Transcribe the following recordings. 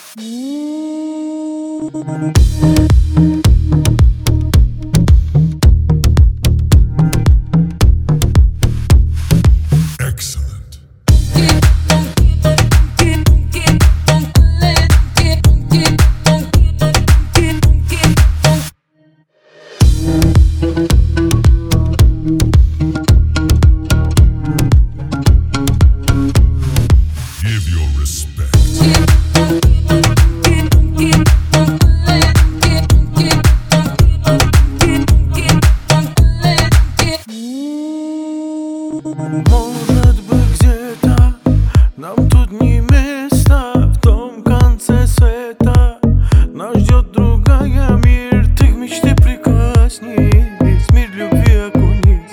Может быть, где-то нам тут не место, в том конце света нас ждет другая мир. Ты в мечты прикоснись, мир любви окунись,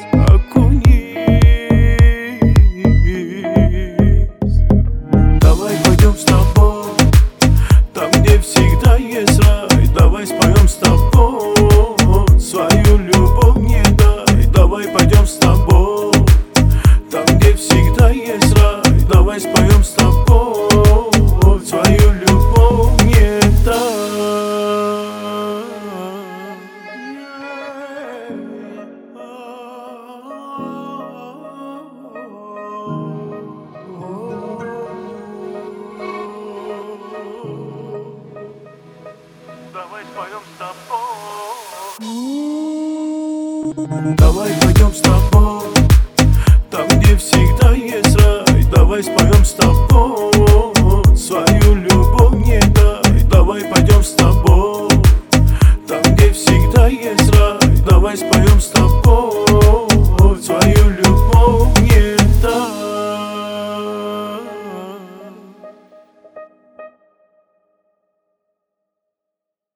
окунись. Давай пойдем с тобой там, где всегда есть рай. Давай споем с тобой свою любовь не дай. Давай пойдем с тобой там, где всегда есть рай. Давай споем с тобой свою любовь не дай. Давай споем с тобой. Давай пойдем с тобой там, где всегда есть рай. Давай споем с тобой свою любовь